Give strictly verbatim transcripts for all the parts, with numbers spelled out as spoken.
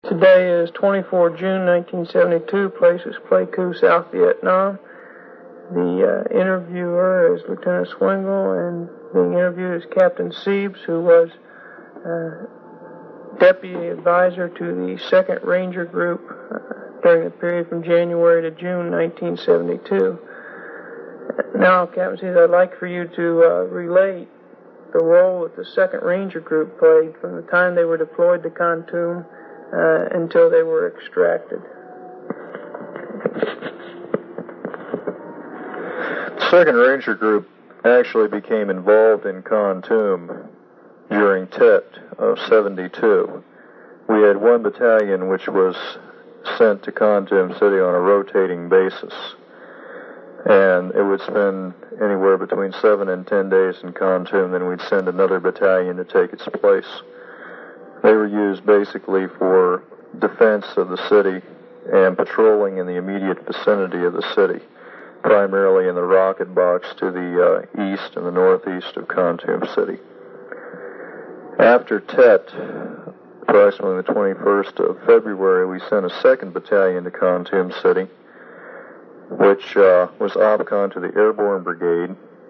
Today is the twenty-fourth of June, nineteen seventy-two. Place is Pleiku, South Vietnam. The uh, interviewer is Lieutenant Swingle, and being interviewed is Captain Siebes, who was uh, deputy advisor to the second Ranger Group uh, during the period from January to June nineteen seventy-two. Now, Captain Siebes, I'd like for you to uh, relate the role that the second Ranger Group played from the time they were deployed to Kontum uh, until they were extracted. The second Ranger Group actually became involved in Kontum during Tet of seventy-two. We had one battalion which was sent to Kontum City on a rotating basis, and it would spend anywhere between seven and ten days in Kontum, then we'd send another battalion to take its place. They were used basically for defense of the city and patrolling in the immediate vicinity of the city, primarily in the rocket box to the uh, east and the northeast of Kontum City. After Tet, approximately the twenty-first of February, we sent a second battalion to Kontum City, which uh, was OPCON to the Airborne Brigade,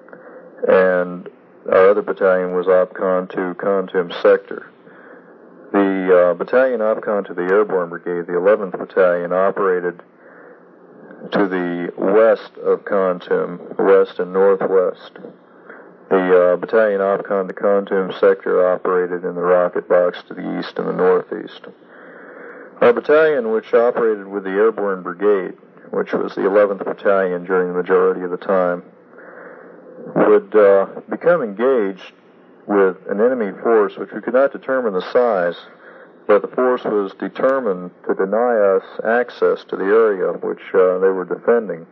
and our other battalion was OPCON to Kontum Sector. The uh, battalion OPCON to the Airborne Brigade, the eleventh Battalion, operated to the west of Kontum, west and northwest. The uh, battalion OPCON to Kontum Sector operated in the rocket box to the east and the northeast. Our battalion, which operated with the Airborne Brigade, which was the eleventh Battalion during the majority of the time, would uh, become engaged with an enemy force which we could not determine the size, but the force was determined to deny us access to the area which uh, they were defending.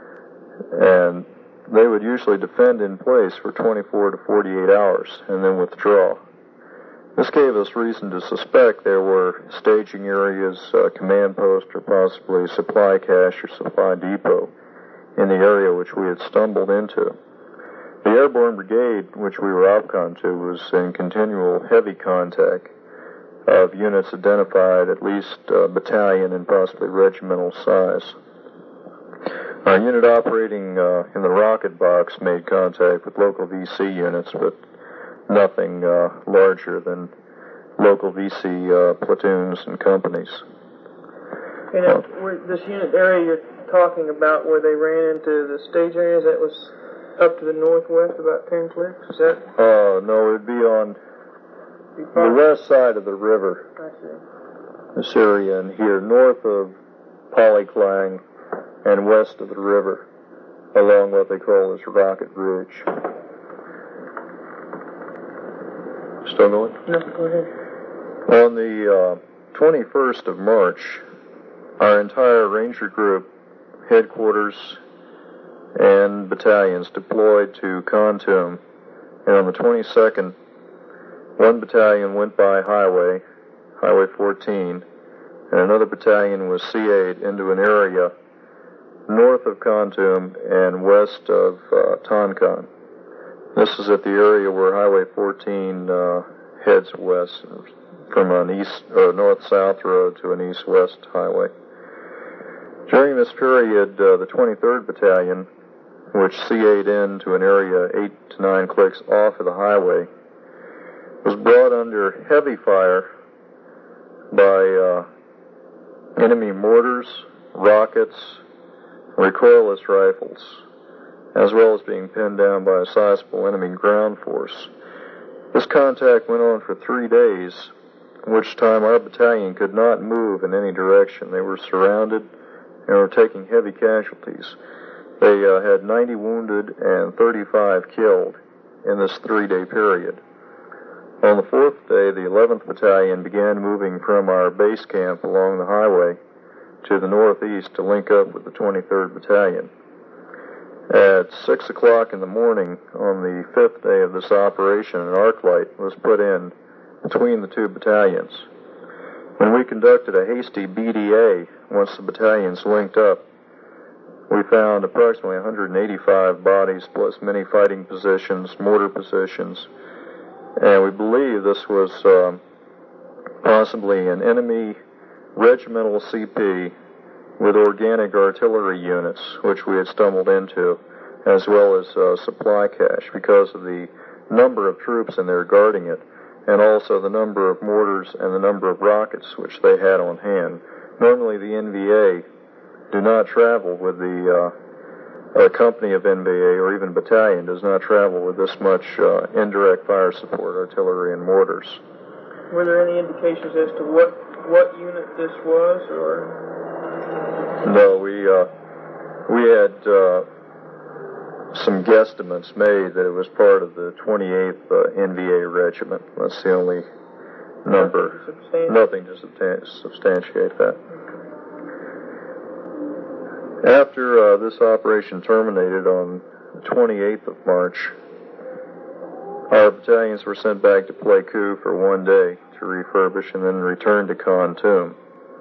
And they would usually defend in place for twenty-four to forty-eight hours and then withdraw. This gave us reason to suspect there were staging areas, uh, command post, or possibly supply cache or supply depot in the area which we had stumbled into. The Airborne Brigade, which we were OPCON to, was in continual heavy contact of units identified at least uh, battalion and possibly regimental size. Our unit operating uh, in the rocket box made contact with local V C units, but nothing uh, larger than local V C uh, platoons and companies. You know, where this unit area you're talking about, where they ran into the stage areas, that was up to the northwest, about ten clicks? Is that? Uh, no, it would be on the west side of the river. I see. This area in here, north of Polyclang and west of the river, along what they call this Rocket Ridge. Still going? No, go ahead. On the uh, twenty-first of March, our entire Ranger Group headquarters and battalions deployed to Kontum, and on the twenty-second, one battalion went by highway, Highway fourteen, and another battalion was C A'd into an area north of Kontum and west of uh, Tonkan. This is at the area where Highway fourteen uh, heads west from an east or north-south road to an east-west highway. During this period, uh, the twenty-third Battalion, which C A'd into an area eight to nine clicks off of the highway, was brought under heavy fire by uh, enemy mortars, rockets, recoilless rifles, as well as being pinned down by a sizable enemy ground force. This contact went on for three days, in which time our battalion could not move in any direction. They were surrounded and were taking heavy casualties. They uh, had ninety wounded and thirty-five killed in this three-day period. On the fourth day, the eleventh Battalion began moving from our base camp along the highway to the northeast to link up with the twenty-third Battalion. At six o'clock in the morning on the fifth day of this operation, an arc light was put in between the two battalions. When we conducted a hasty B D A, once the battalions linked up, we found approximately one hundred eighty-five bodies plus many fighting positions, mortar positions, and we believe this was uh, possibly an enemy regimental C P with organic artillery units, which we had stumbled into, as well as uh, supply cache because of the number of troops in there guarding it, and also the number of mortars and the number of rockets which they had on hand. Normally the N V A do not travel with the, uh, a company of N V A or even battalion does not travel with this much uh, indirect fire support, artillery and mortars. Were there any indications as to what, what unit this was, or? No, we, uh, we had, uh, some guesstimates made that it was part of the twenty-eighth uh, N V A regiment. That's the only number. Nothing to substan- substantiate that. After uh, this operation terminated on the twenty-eighth of March, our battalions were sent back to Pleiku for one day to refurbish and then return to Khartoum.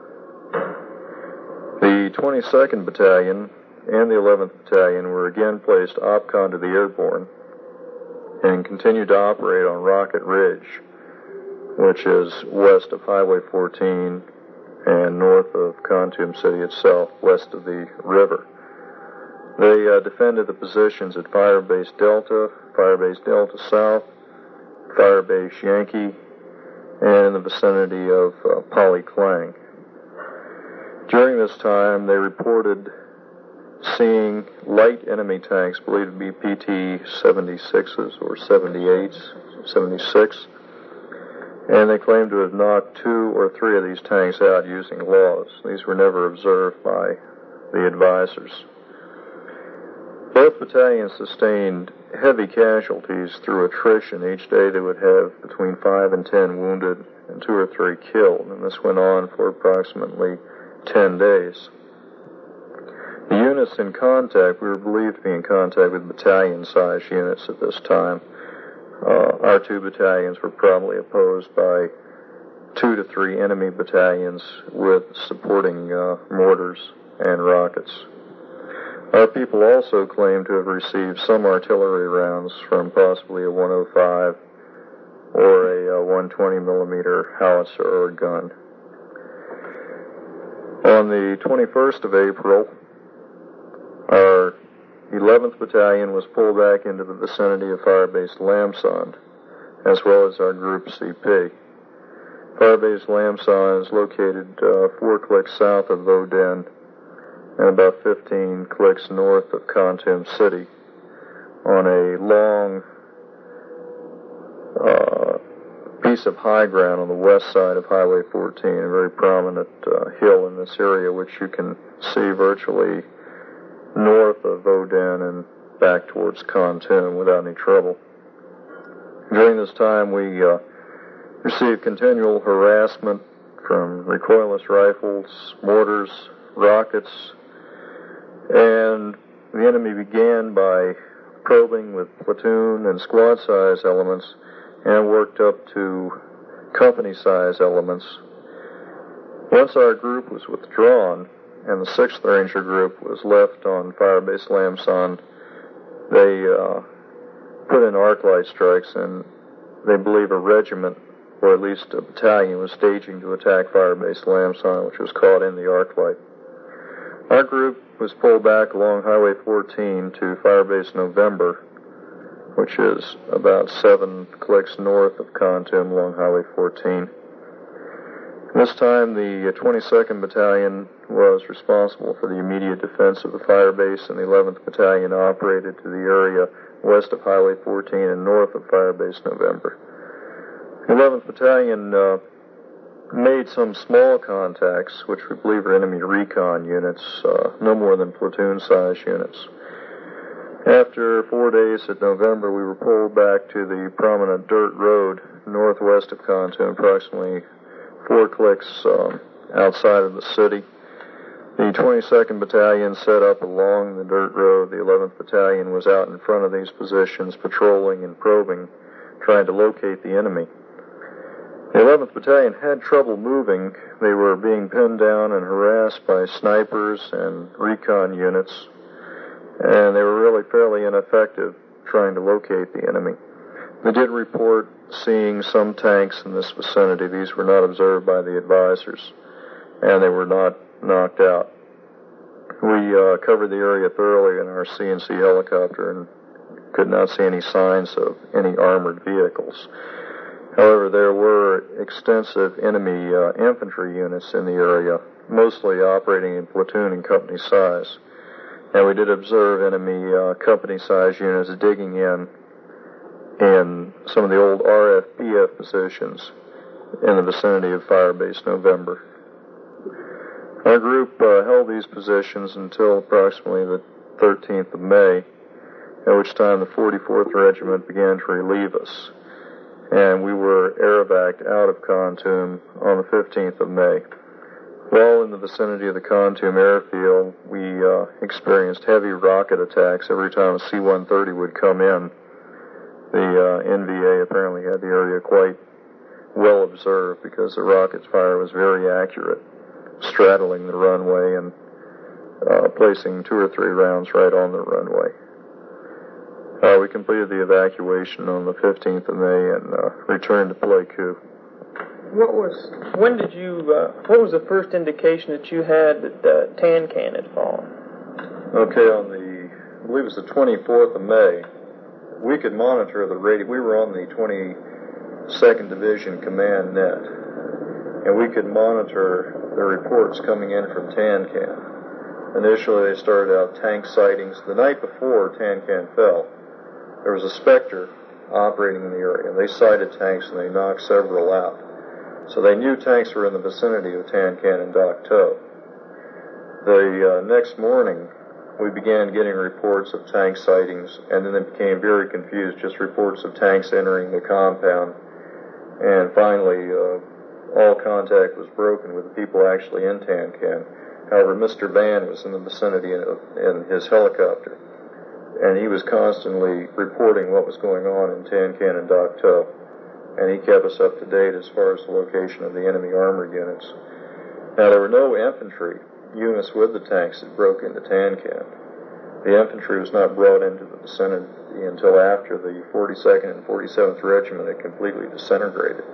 The twenty-second Battalion and the eleventh Battalion were again placed OPCON to the airborne and continued to operate on Rocket Ridge, which is west of Highway fourteen and north of Khartoum City itself, west of the river. They uh, defended the positions at Firebase Delta, Firebase Delta South, Firebase Yankee, and in the vicinity of uh, Poly Klang. During this time, they reported seeing light enemy tanks, believed to be P T seventy-sixes or seventy-eights, seventy-six, and they claimed to have knocked two or three of these tanks out using laws. These were never observed by the advisors. Both battalions sustained heavy casualties through attrition. Each day they would have between five and ten wounded and two or three killed, and this went on for approximately ten days. The units in contact, we were believed to be in contact with battalion-sized units at this time. Uh, our two battalions were probably opposed by two to three enemy battalions with supporting uh, mortars and rockets. Our people also claim to have received some artillery rounds from possibly a one oh five or a, a one twenty millimeter howitzer or gun. On the twenty-first of April, our eleventh Battalion was pulled back into the vicinity of Firebase Lamsand, as well as our Group C P. Firebase Lamsand is located uh, four clicks south of Voden and about fifteen clicks north of Khartoum City on a long uh, piece of high ground on the west side of Highway fourteen, a very prominent uh, hill in this area, which you can see virtually north of Voden and back towards Khartoum without any trouble. During this time, we uh, received continual harassment from recoilless rifles, mortars, rockets, and the enemy began by probing with platoon and squad-size elements and worked up to company-size elements. Once our group was withdrawn and the sixth Ranger Group was left on Firebase Lamsand, they uh, put in arc light strikes, and they believe a regiment, or at least a battalion, was staging to attack Firebase Lamsand, which was caught in the arc light. Our group was pulled back along Highway fourteen to Firebase November, which is about seven clicks north of Khartoum along Highway fourteen. This time, the twenty-second Battalion was responsible for the immediate defense of the firebase, and the eleventh Battalion operated to the area west of Highway fourteen and north of Firebase November. The eleventh Battalion uh, made some small contacts, which we believe are enemy recon units, uh, no more than platoon-size units. After four days at November, we were pulled back to the prominent dirt road northwest of Khartoum, approximately four clicks um, outside of the city. The twenty-second Battalion set up along the dirt road. The eleventh Battalion was out in front of these positions, patrolling and probing, trying to locate the enemy. The eleventh Battalion had trouble moving. They were being pinned down and harassed by snipers and recon units, and they were really fairly ineffective trying to locate the enemy. They did report seeing some tanks in this vicinity. These were not observed by the advisors. and they were not knocked out. We uh, covered the area thoroughly in our C N C helicopter and could not see any signs of any armored vehicles. However, there were extensive enemy uh, infantry units in the area, mostly operating in platoon and company size. And we did observe enemy uh, company size units digging in in some of the old R F P F positions in the vicinity of Firebase November. Our group uh, held these positions until approximately the thirteenth of May, at which time the forty-fourth Regiment began to relieve us, and we were air-evac'd out of Kontum on the fifteenth of May. While in the vicinity of the Kontum airfield, we uh, experienced heavy rocket attacks every time a C one thirty would come in. The uh, N V A apparently had the area quite well observed because the rocket's fire was very accurate, straddling the runway and uh, placing two or three rounds right on the runway. Uh, we completed the evacuation on the fifteenth of May and uh, returned to Pleiku. What was, when did you, uh, what was the first indication that you had that uh, Tancan had fallen? Okay, on the, I believe it was the twenty-fourth of May, we could monitor the radio. We were on the twenty-second Division Command Net, and we could monitor the reports coming in from Tancan. Initially, they started out tank sightings. The night before Tancan fell, there was a Spectre operating in the area. They sighted tanks and they knocked several out. So they knew tanks were in the vicinity of Tancan and Dak To. The uh, next morning, we began getting reports of tank sightings, and then it became very confused, just reports of tanks entering the compound. And finally, uh, all contact was broken with the people actually in Tancan. However, Mister Ban was in the vicinity in, in his helicopter, and he was constantly reporting what was going on in Tancan and Dak To, and he kept us up to date as far as the location of the enemy armored units. Now, there were no infantry units with the tanks that broke into Tancan. The infantry was not brought into the vicinity until after the forty-second and forty-seventh Regiment had completely disintegrated.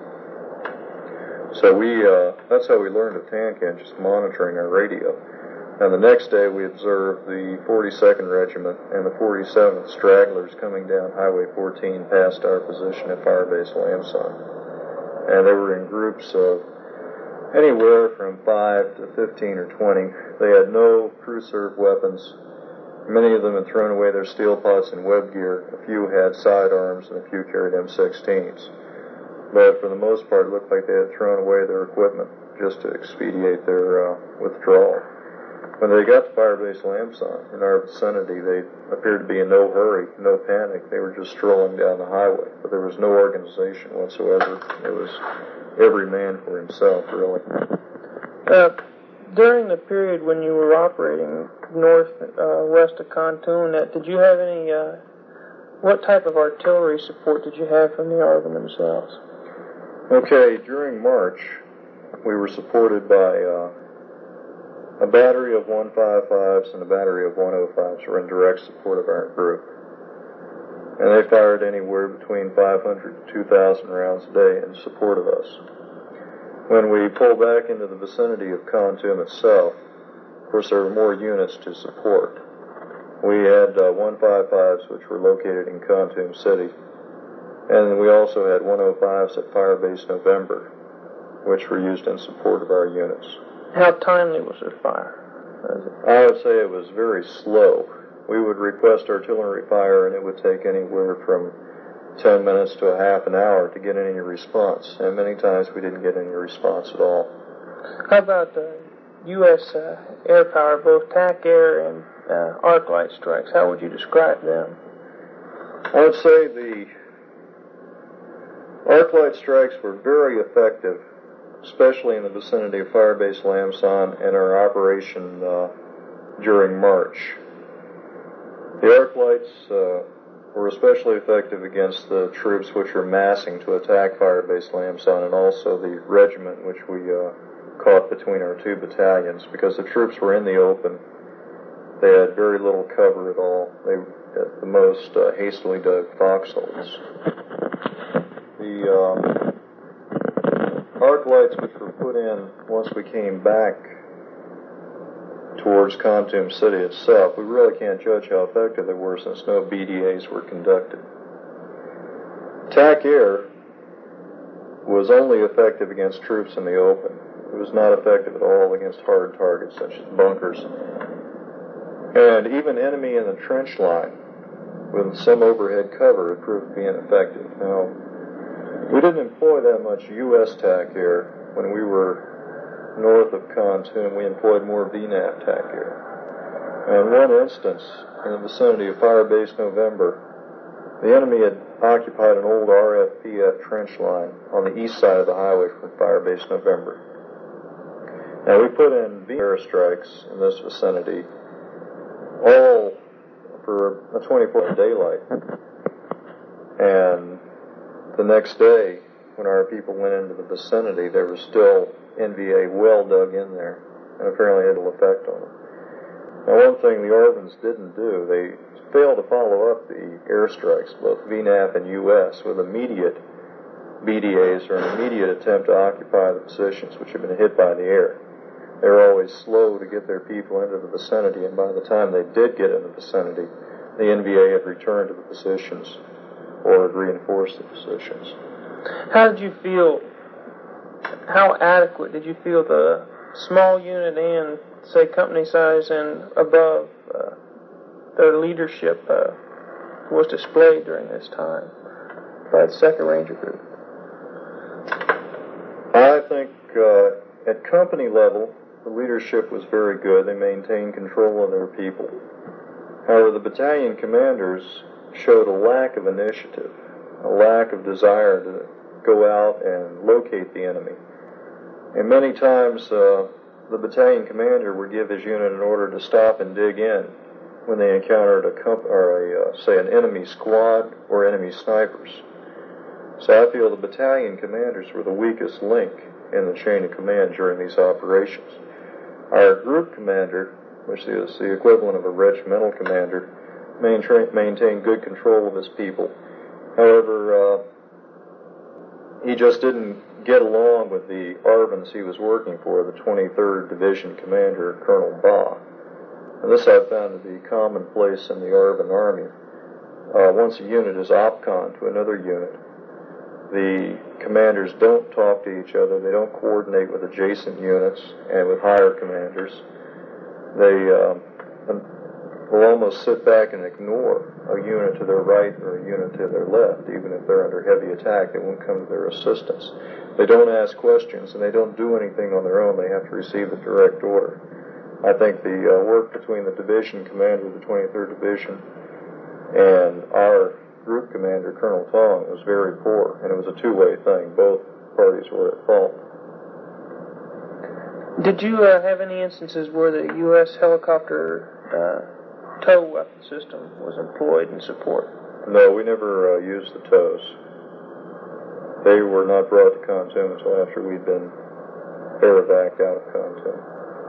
So we, uh, that's how we learned of Tancan, just monitoring our radio. And the next day we observed the forty-second Regiment and the forty-seventh stragglers coming down Highway fourteen past our position at Firebase Lamson. And they were in groups of anywhere from five to fifteen or twenty. They had no crew-served weapons. Many of them had thrown away their steel pots and web gear. A few had sidearms and a few carried M sixteens. But for the most part, it looked like they had thrown away their equipment just to expedite their uh, withdrawal. When they got to Firebase Lamson, in our vicinity, they appeared to be in no hurry, no panic. They were just strolling down the highway, but there was no organization whatsoever. It was every man for himself, really. Uh, during the period when you were operating north, uh, west of Kontum, did you have any, uh, what type of artillery support did you have from the Argonne themselves? Okay, during March, we were supported by uh, a battery of one fifty-fives and a battery of one oh fives were in direct support of our group. And they fired anywhere between five hundred to two thousand rounds a day in support of us. When we pulled back into the vicinity of Kontum itself, of course there were more units to support. We had uh, one fifty-fives which were located in Kontum City, and we also had one oh fives at Firebase November, which were used in support of our units. How timely was their fire? I would say it was very slow. We would request artillery fire, and it would take anywhere from ten minutes to a half an hour to get any response, and many times we didn't get any response at all. How about the U S uh, air power, both T A C Air and uh, arc light strikes? How would you describe them? I would say the arc light strikes were very effective, especially in the vicinity of Firebase Lamson and our operation uh, during March. The arc lights uh, were especially effective against the troops which were massing to attack Firebase Lamson, and also the regiment which we uh, caught between our two battalions, because the troops were in the open. They had very little cover at all. They, at the most, uh, hastily dug foxholes. The um, arc lights which were put in once we came back towards Khartoum City itself, we really can't judge how effective they were since no B D As were conducted. T A C air was only effective against troops in the open. It was not effective at all against hard targets such as bunkers. And even enemy in the trench line with some overhead cover it proved to be ineffective. Now, we didn't employ that much U S T A C air when we were north of Khartoum. We employed more V NAV T A C air. And in one instance, in the vicinity of Fire Base November, the enemy had occupied an old R F P F trench line on the east side of the highway from Fire Base November. Now, we put in V airstrikes in this vicinity, all for a twenty-four hour daylight. And the next day, when our people went into the vicinity, there was still N V A well dug in there, and apparently had little effect on them. Now, one thing the A R V Ns didn't do, they failed to follow up the airstrikes, both V NAV and U S, with immediate B D As or an immediate attempt to occupy the positions which had been hit by the air. They were always slow to get their people into the vicinity, and by the time they did get in the vicinity, the N V A had returned to the positions or had reinforced the positions. How did you feel, how adequate did you feel the small unit and, say, company size and above uh, their leadership uh, was displayed during this time by the second Ranger Group? I think uh, at company level, the leadership was very good. They maintained control of their people. However, the battalion commanders showed a lack of initiative, a lack of desire to go out and locate the enemy. And many times, uh, the battalion commander would give his unit an order to stop and dig in when they encountered a, comp- or a uh, say, an enemy squad or enemy snipers. So I feel the battalion commanders were the weakest link in the chain of command during these operations. Our group commander, which is the equivalent of a regimental commander, maintra- maintained good control of his people. However, uh, he just didn't get along with the A R V Ns he was working for, the twenty-third Division Commander, Colonel Baugh. And this I've found to be commonplace in the A R V N Army. Uh, once a unit is OPCON to another unit, the commanders don't talk to each other. They don't coordinate with adjacent units and with higher commanders. They uh, will almost sit back and ignore a unit to their right or a unit to their left. Even if they're under heavy attack, they won't come to their assistance. They don't ask questions, and they don't do anything on their own. They have to receive a direct order. I think the uh, work between the division commander of the twenty-third Division and our group commander, Colonel Tong, was very poor, and it was a two-way thing. Both parties were at fault. Did you uh, have any instances where the U S helicopter uh, tow weapon system was employed in support? No, we never uh, used the tows. They were not brought to Khartoum until after we'd been air-evac'd out of Khartoum.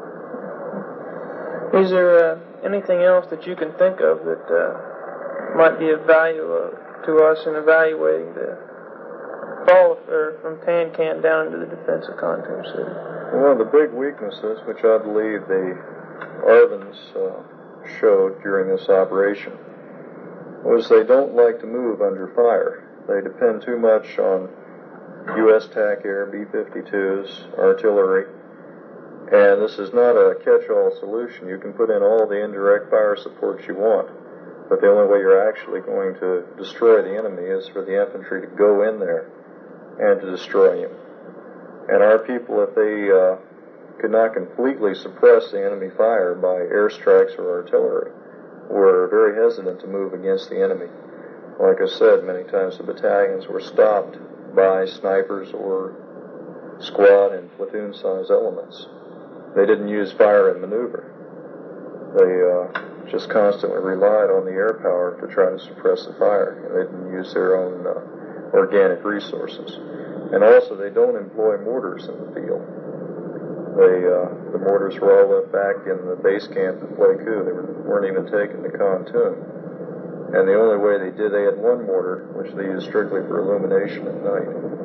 Is there uh, anything else that you can think of that uh, might be of value uh, to us in evaluating the fall of, or from Tancan down into the defense of Khartoum City? One of the big weaknesses, which I believe the A R V Ns uh, showed during this operation, was they don't like to move under fire. They depend too much on U S T A C air, B fifty-twos, artillery, and this is not a catch-all solution. You can put in all the indirect fire supports you want, but the only way you're actually going to destroy the enemy is for the infantry to go in there and to destroy him. And our people, if they uh, could not completely suppress the enemy fire by airstrikes or artillery, were very hesitant to move against the enemy. Like I said, many times the battalions were stopped by snipers or squad and platoon-size elements. They didn't use fire and maneuver. They uh, just constantly relied on the air power to try to suppress the fire, and they didn't use their own uh, organic resources. And also, they don't employ mortars in the field. They, uh, the mortars were all left back in the base camp at Pleiku. They were, weren't even taken to Khartoum. And the only way they did, they had one mortar, which they used strictly for illumination at night.